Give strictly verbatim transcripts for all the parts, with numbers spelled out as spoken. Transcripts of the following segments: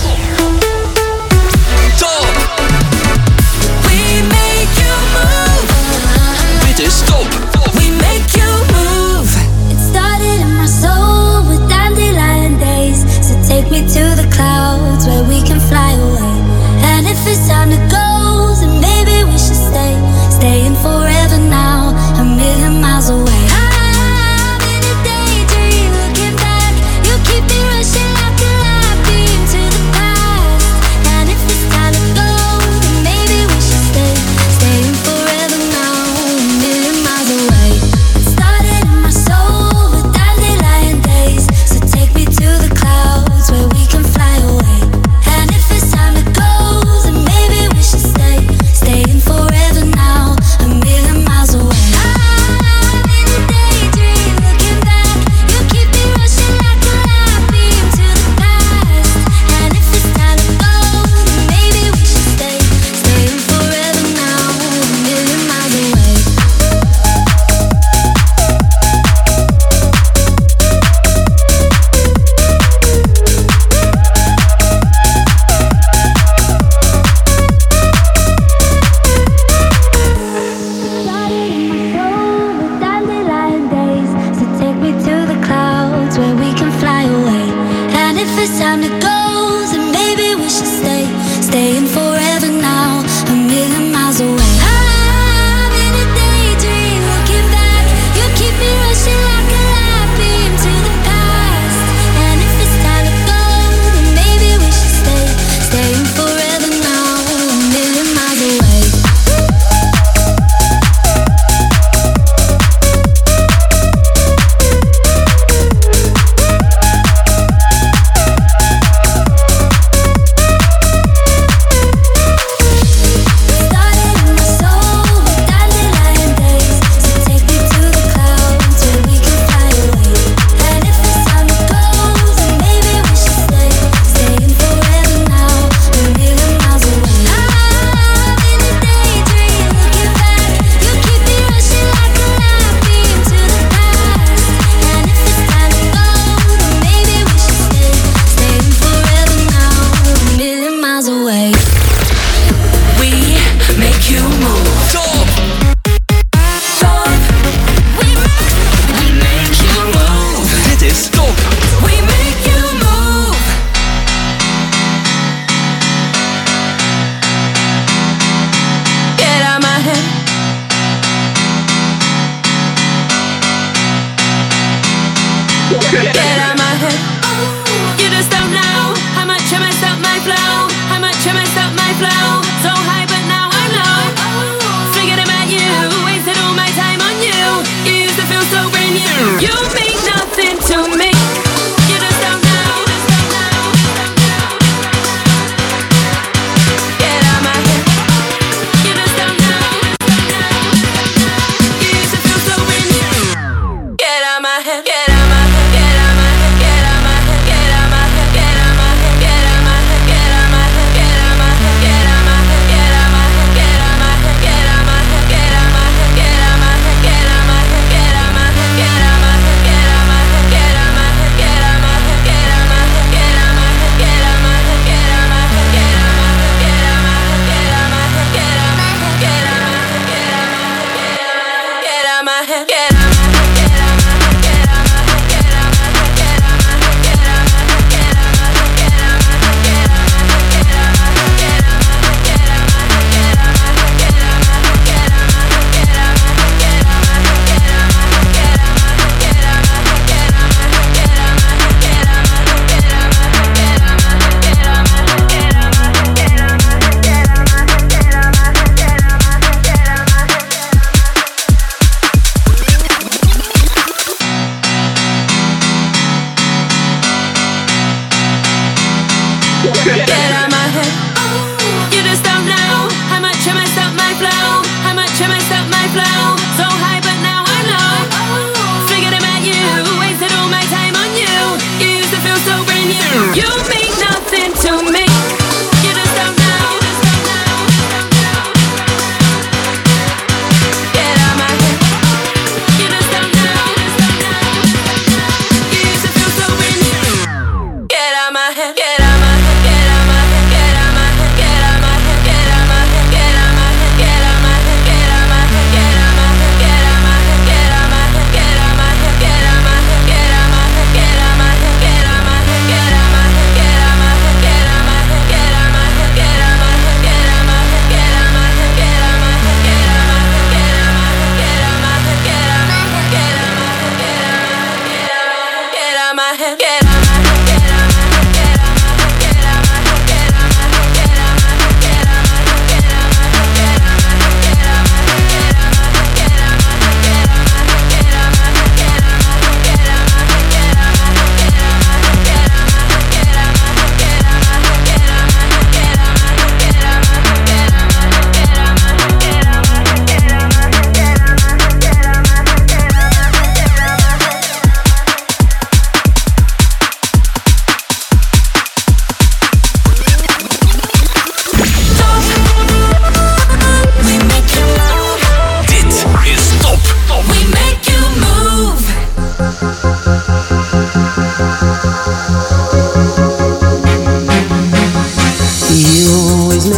Get out my head, get out my head, get out my head.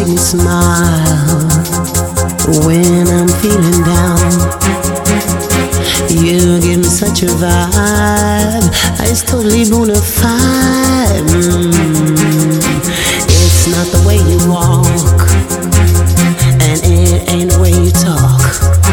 make me smile when I'm feeling down. You give me such a vibe, it's totally bona fide. Mm. It's not the way you walk, and it ain't the way you talk.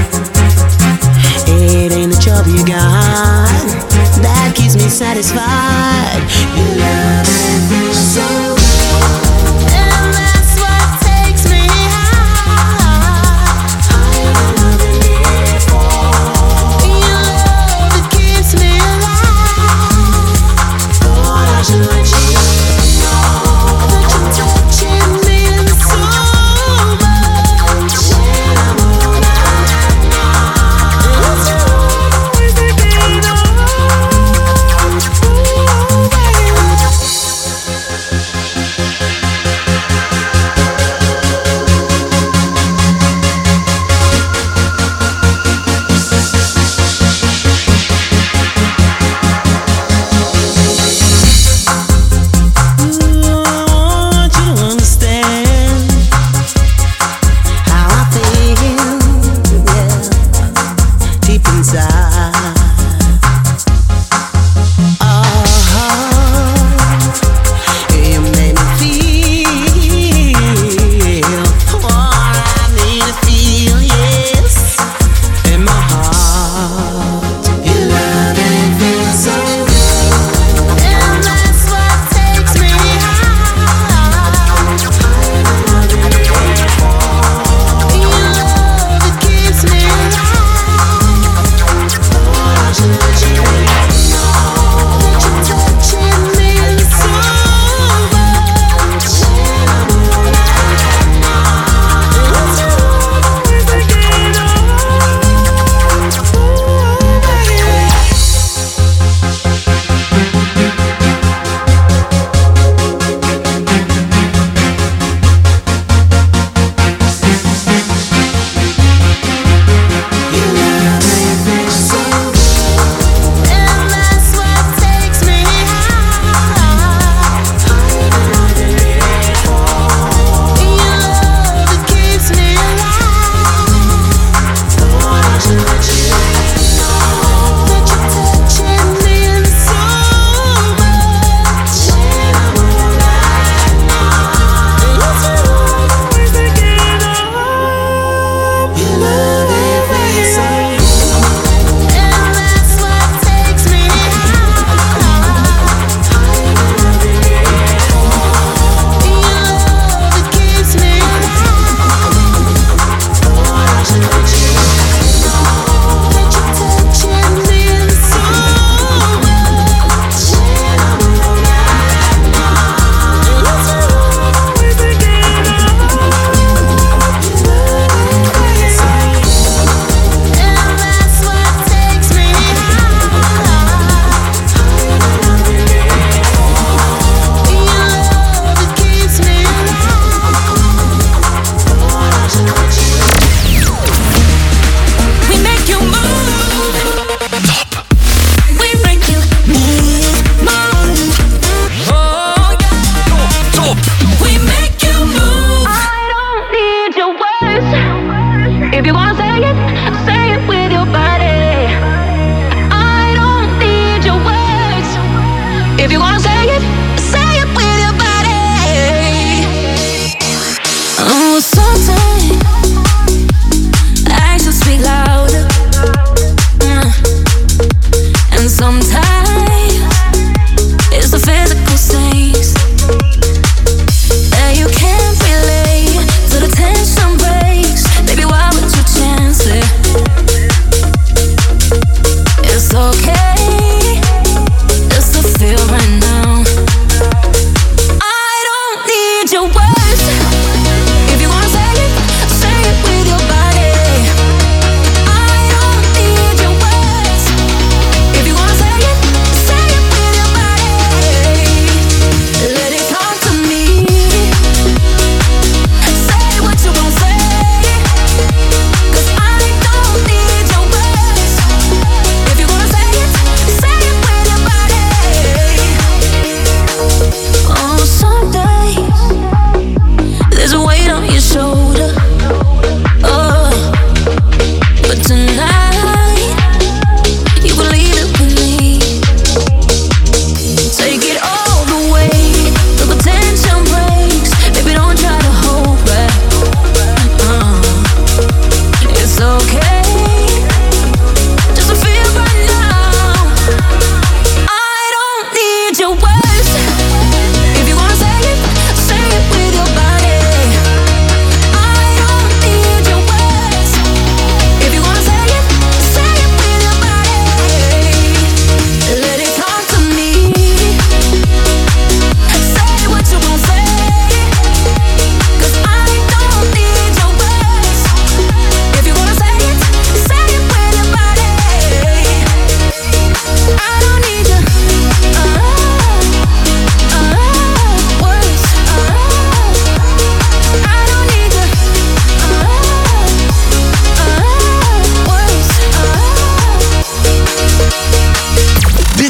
It ain't the job you got that keeps me satisfied. Your love is so good, and that's what takes me high. Higher than I've been before. Your love, it keeps me alive. Thought I should let you know that you're touching me so much. When I'm all night now, it's always thinking of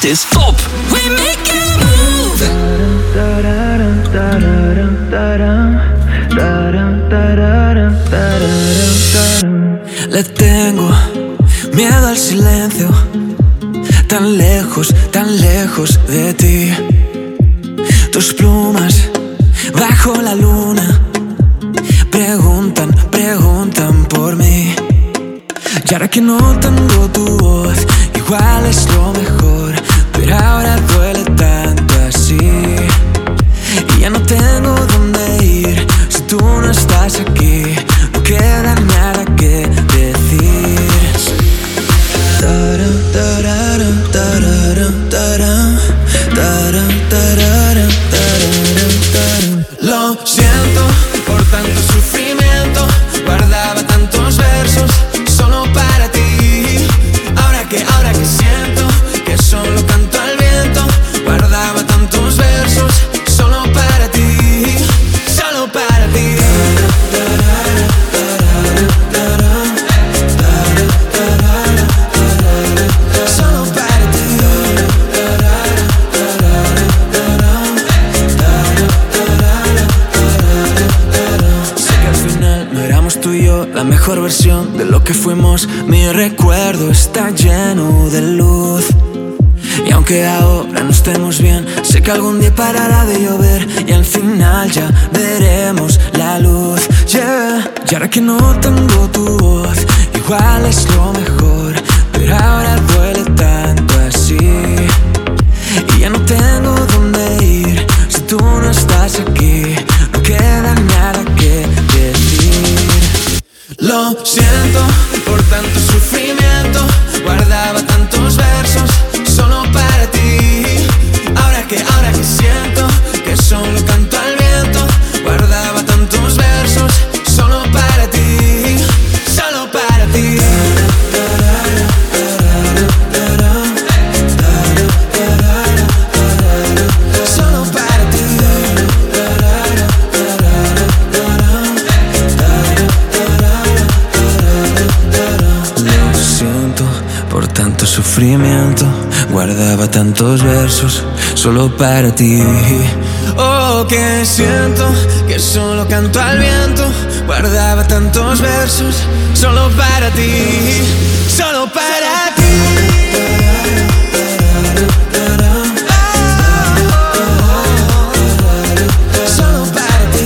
is top. We make you move. Le tengo miedo al silencio, tan lejos, tan lejos de ti. Tus plumas bajo la luna preguntan, preguntan por mí. Y ahora que no tengo tu voz, igual es lo mejor, pero ahora duele tanto así. Y ya no tengo dónde ir si tú no estás aquí. No queda nada que decir. Taram, tararam, tararam, taram, taram, tararam, tararam, taram. Lo siento por tanto sufrimiento, guardaba tantos versos solo para ti. Ahora que, ahora que siento que solo canto al viento, guardaba tantos versos solo para ti, solo para ti. Solo para ti. Sé que al final no éramos tú y yo la mejor versión de lo que fuimos. Mi recuerdo está lleno de luz. Y aunque ahora no estemos bien, sé que algún día parará de llover y al final ya veremos la luz, yeah. Y ahora que no tengo tu voz, igual es lo mejor, pero ahora duele tanto así. Y ya no tengo dónde ir si tú no estás aquí. No queda nada que decir. Lo siento por tanto sufrimiento, guardaba tantos versos solo para ti. Ahora que, ahora que siento que solo canto al viento, guardaba tantos versos solo para ti, solo para ti. Solo para ti. Lo siento por tanto sufrimiento, guardaba tantos versos solo para ti. Oh, que siento que solo canto al viento, guardaba tantos versos solo para ti, solo para ti. Solo para ti.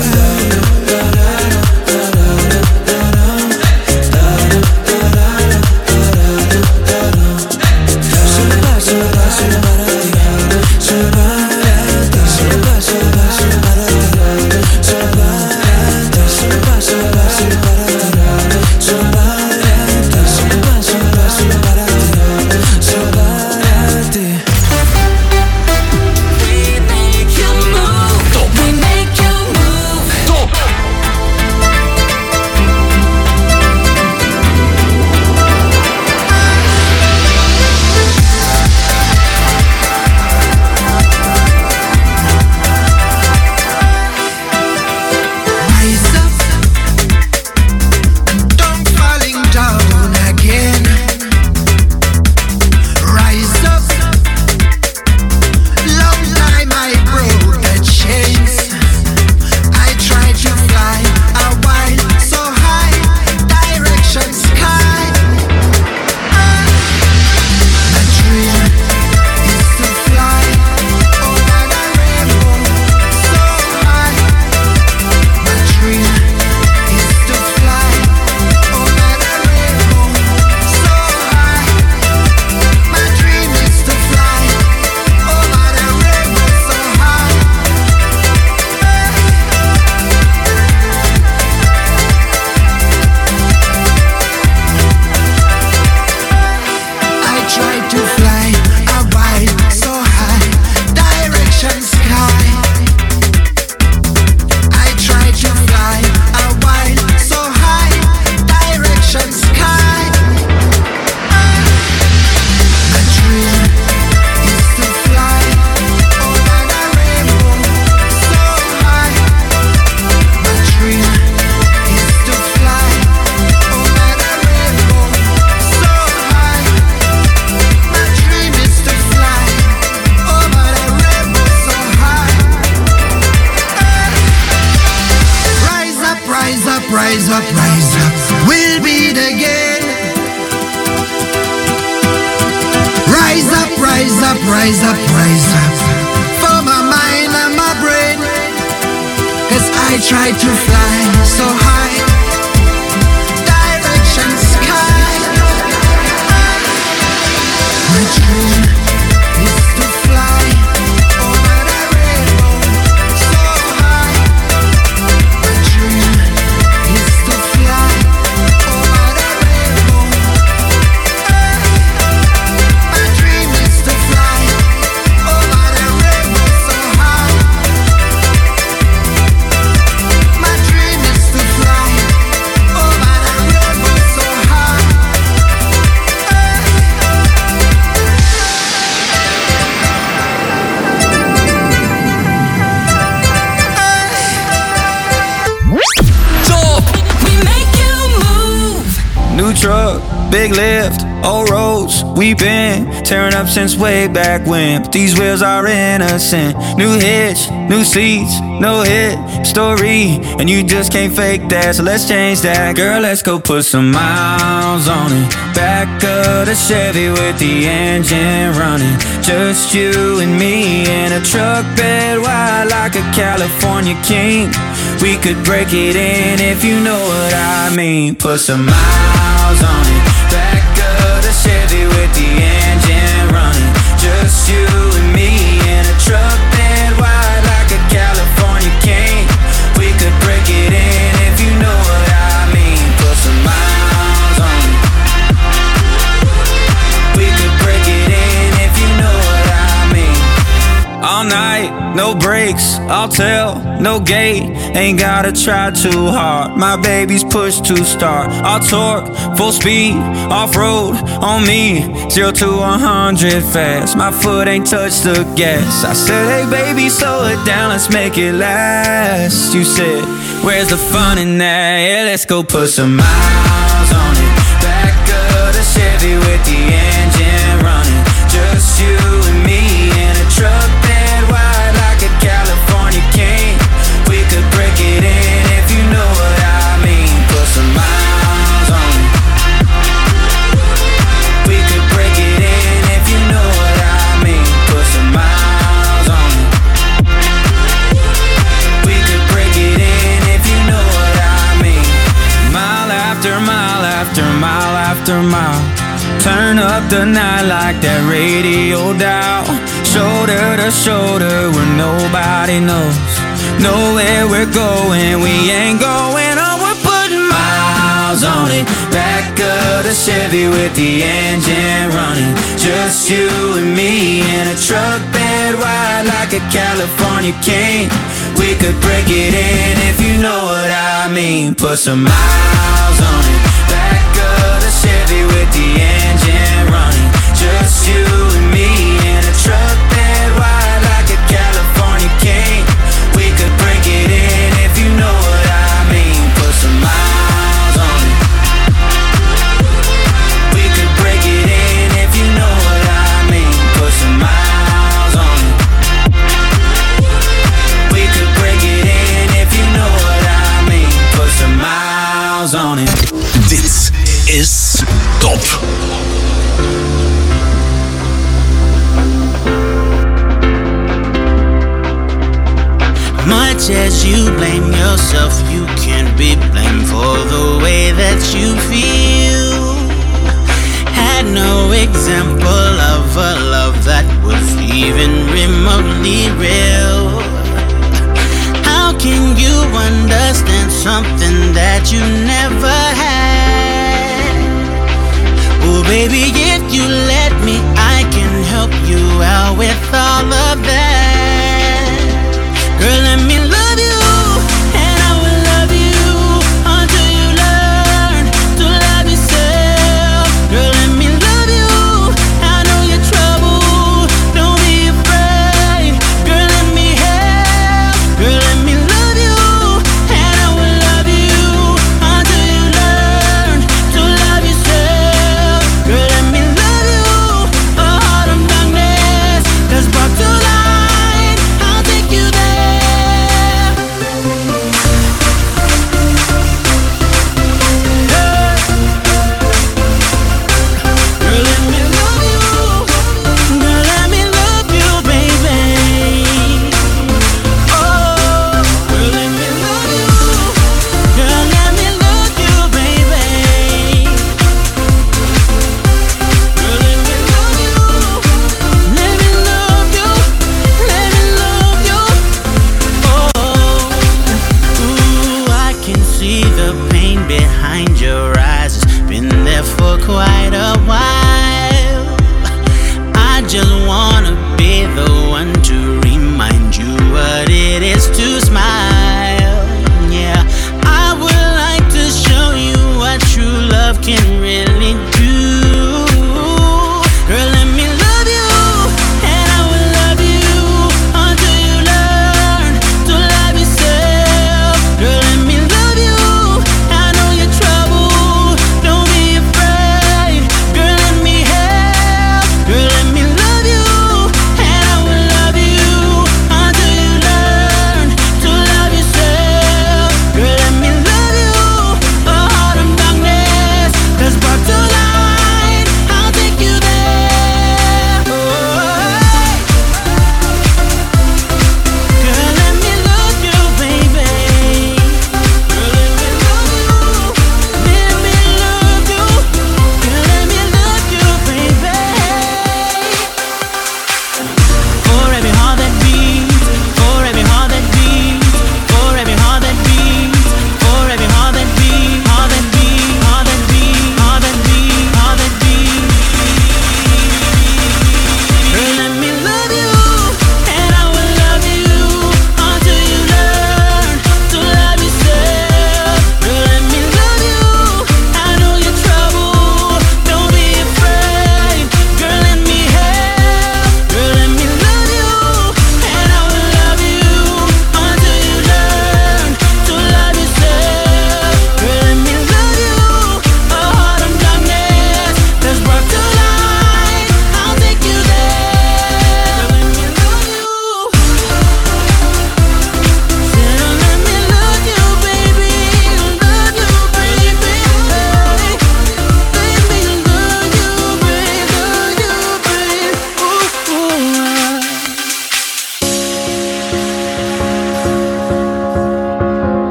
rise up, rise up. We'll beat again. Rise up, rise up, rise up, rise up. For my mind and my brain. Cause I try to fly so high. Direction sky. My dream is to fly over the rainbow so high. My dream is to fly over the rainbow. My dream is to fly over the rainbow so high. My dream is to fly over the rainbow so high. Top! We make you move. New truck, big lift, old roads. We've been tearing up since way back when. But these wheels are innocent. New hitch, new seats, no hit story. And you just can't fake that, so let's change that. Girl, let's go put some miles on it. Back of the Chevy with the engine running. Just you and me in a truck bed wide like a California king. We could break it in if you know what I mean. Put some miles on it. Back of the Chevy with the engine running. Just you and me in a truck bed wide like a California king. We could break it in if you know what I mean. Put some miles on it. We could break it in if you know what I mean. All night, no brakes, I'll tell, no gate. Ain't gotta try too hard, my baby's push to start. I'll torque, full speed, off-road, on me. Zero to one hundred fast, my foot ain't touched the gas. I said, hey baby, slow it down, let's make it last. You said, where's the fun in that? Yeah, let's go put some miles on it. Back of the Chevy with the engine running. Just you and me in a truck bed wide like a California king. We could break it in if you know what I mean. Put some miles on it. We could break it in if you know what I mean. Put some miles on it. We could break it in if you know what I mean. Mile after mile after mile after mile. Turn up the night like that radio dial. Shoulder to shoulder where nobody knows. Know where we're going, we ain't going on. We're putting miles on it. Back of the Chevy with the engine running. Just you and me in a truck bed wide like a California king. We could break it in if you know what I mean. Put some miles on it. Back of the Chevy with the engine running. Just you and me in a truck bed wide like a California king. We could break it in if you know what I mean. Put some miles on it. We could break it in if you know what I mean. Put some miles on it. We could break it in if you know what I mean. Put some miles on it. Dit is Top. Much as you blame yourself, you can't be blamed for the way that you feel. Had no example of a love that was even remotely real. How can you understand something that you never had? Oh baby, if you let me, I can help you out with all of that. Girl, let me love you, and I will love you until you learn to love yourself. Girl, let me love you, I know you're trouble, don't be afraid. Girl, let me help. Girl, let me love you, and I will love you until you learn to love yourself. Girl, let me love you, a heart of darkness that's brought to life.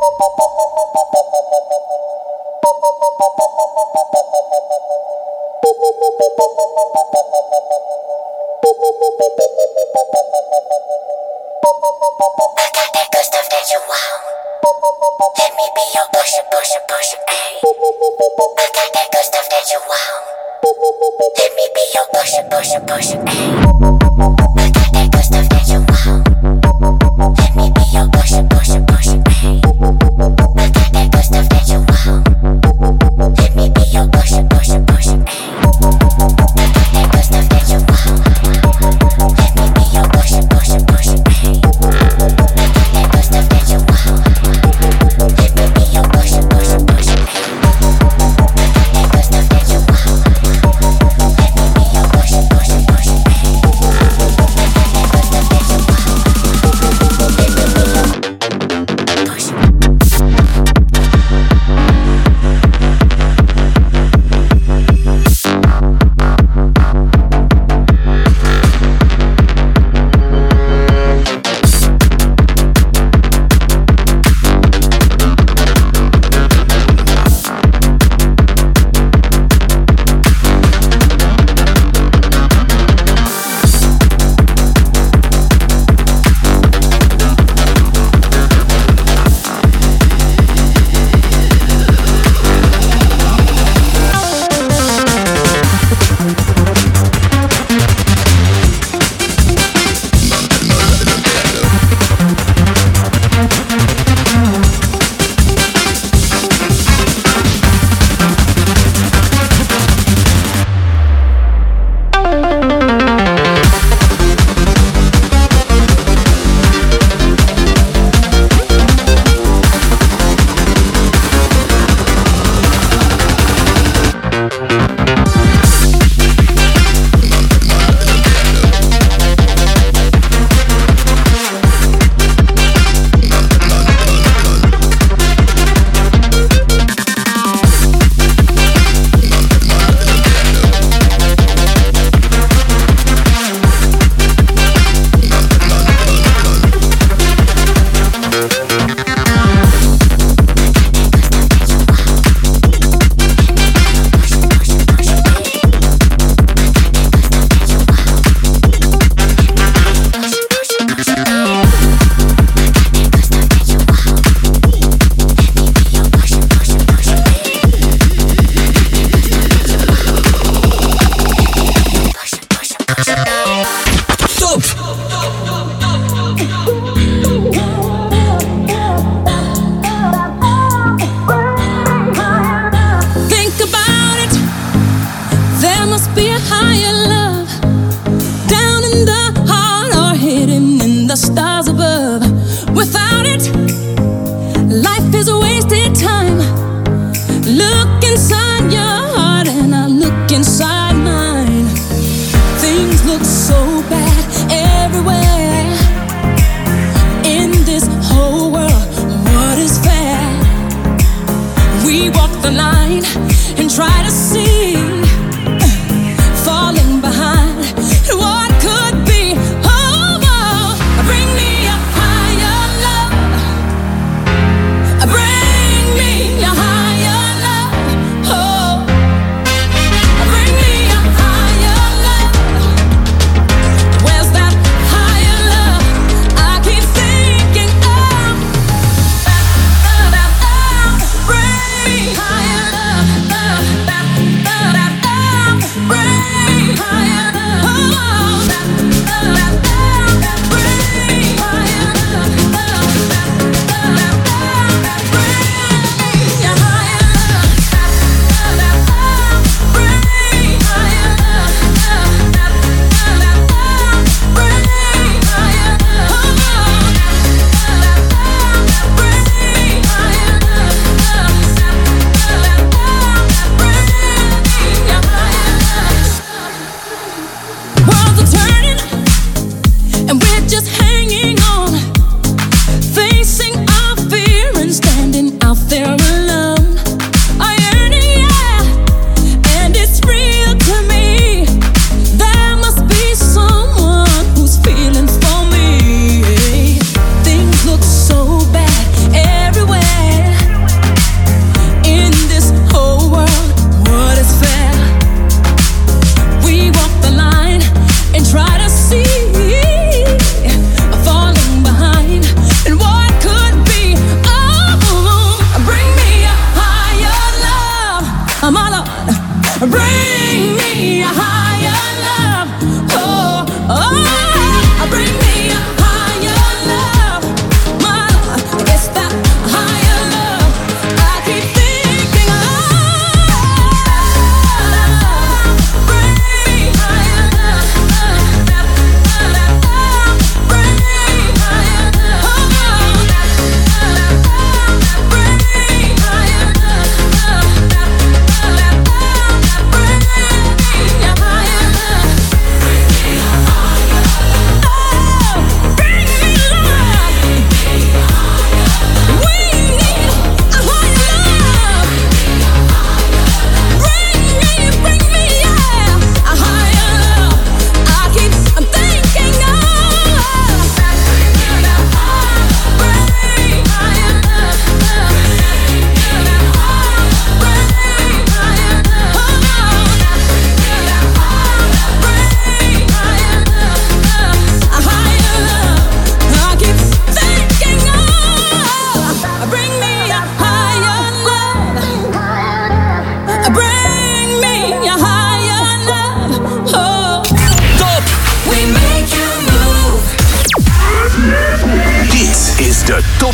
Higher love, love, love.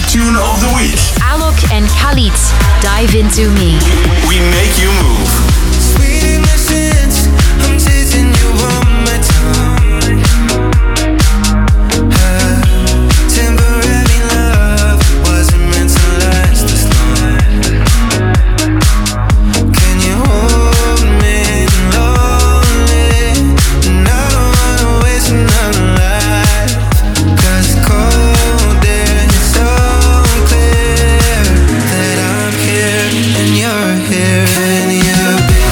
Tune of the week. Alok and Khalid, Dive Into Me. We make you move. Sweet innocence, I'm chasing you one more time. Uh, temporary love wasn't meant to last this long. Can you hold me lonely? And I don't wanna waste another life. 'Cause it's cold and it's so clear that I'm here and you're here. Can you be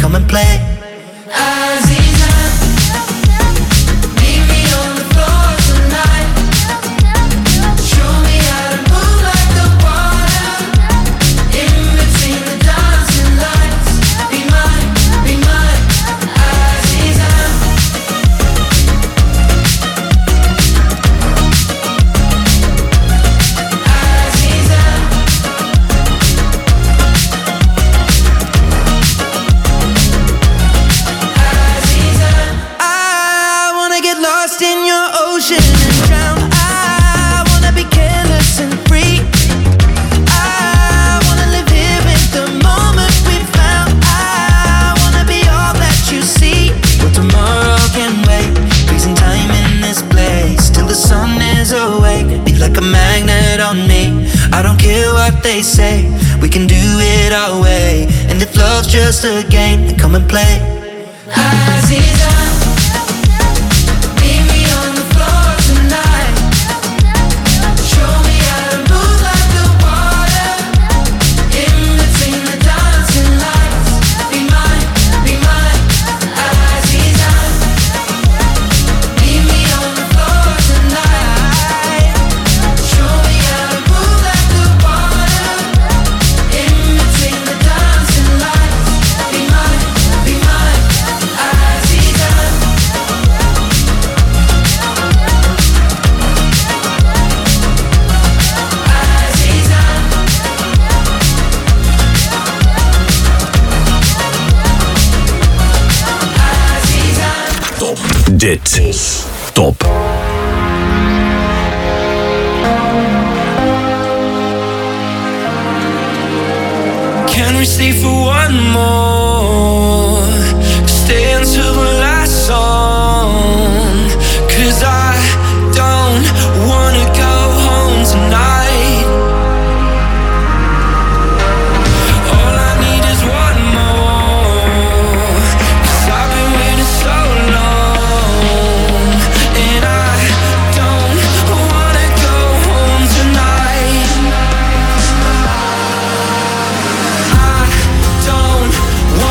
come and play. Aziza, meet me on the floor tonight. Show me how to move like the water in between the dancing lights. Be mine, be mine, Aziza. Aziza. I wanna get lost in your ocean and drown. I wanna be careless and free. I wanna live here in the moment we found. I wanna be all that you see. But tomorrow can wait. Freezing time in this place till the sun is awake. Be like a magnet on me. I don't care what they say. We can do it our way. And if love's just a game, then come and play. Aziza, meet me on the floor tonight. Show me how to move like the water in between the dancing lights. Be mine, be mine, Aziza. Meet me on the floor tonight. Show me how to move like the water in between the dancing lights. Be mine, be mine, Aziza. Aziza. Aziza. Dit is Top. Can we stay for one more? Stay until the last song. Cause I don't wanna go home tonight. All I need is one more. Cause I've been waiting so long. And I don't wanna go home tonight. I don't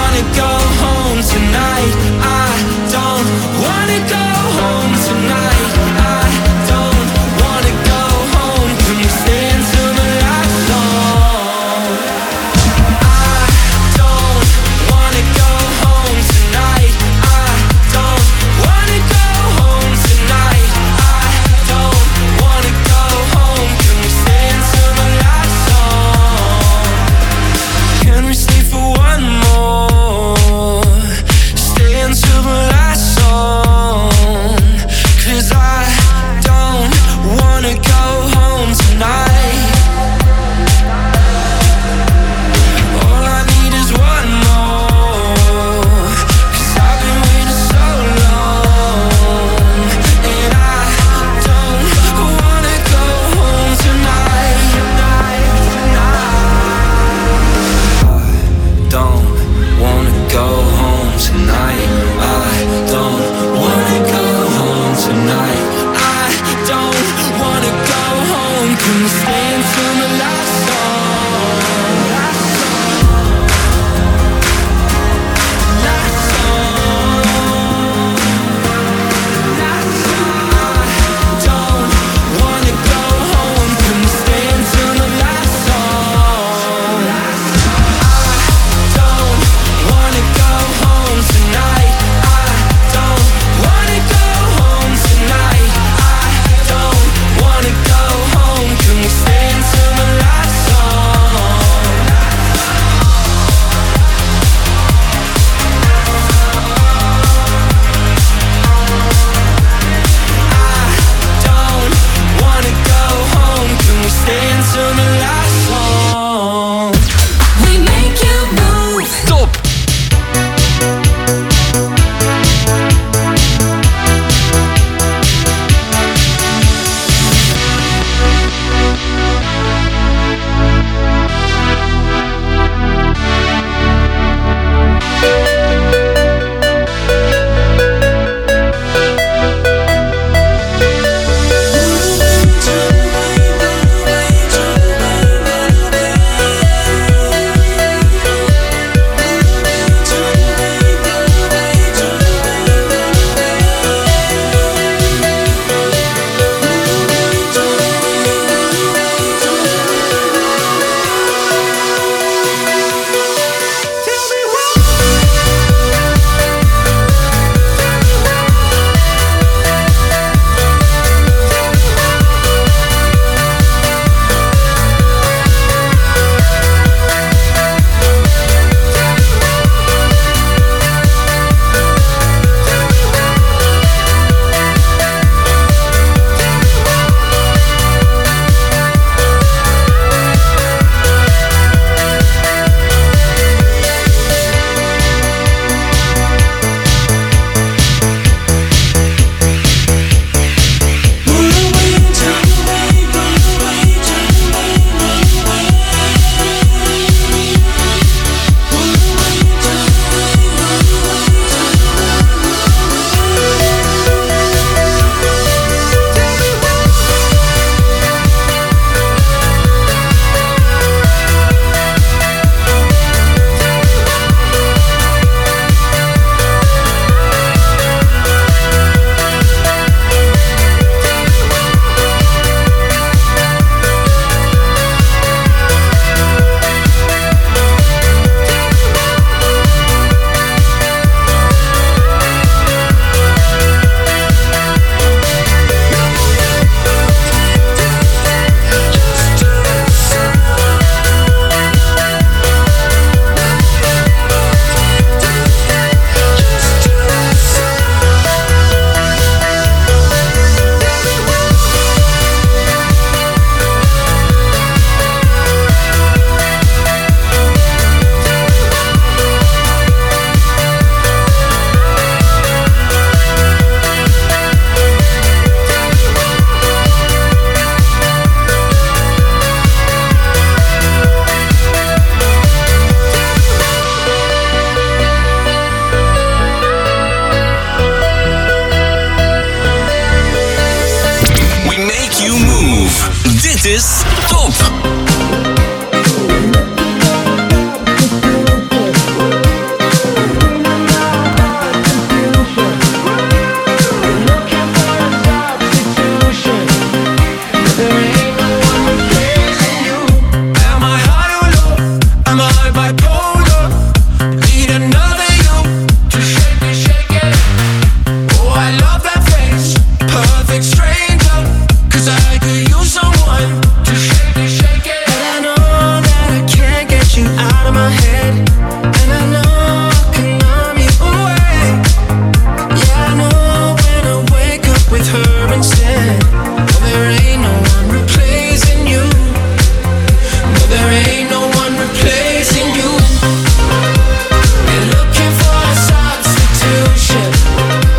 Dit is Top.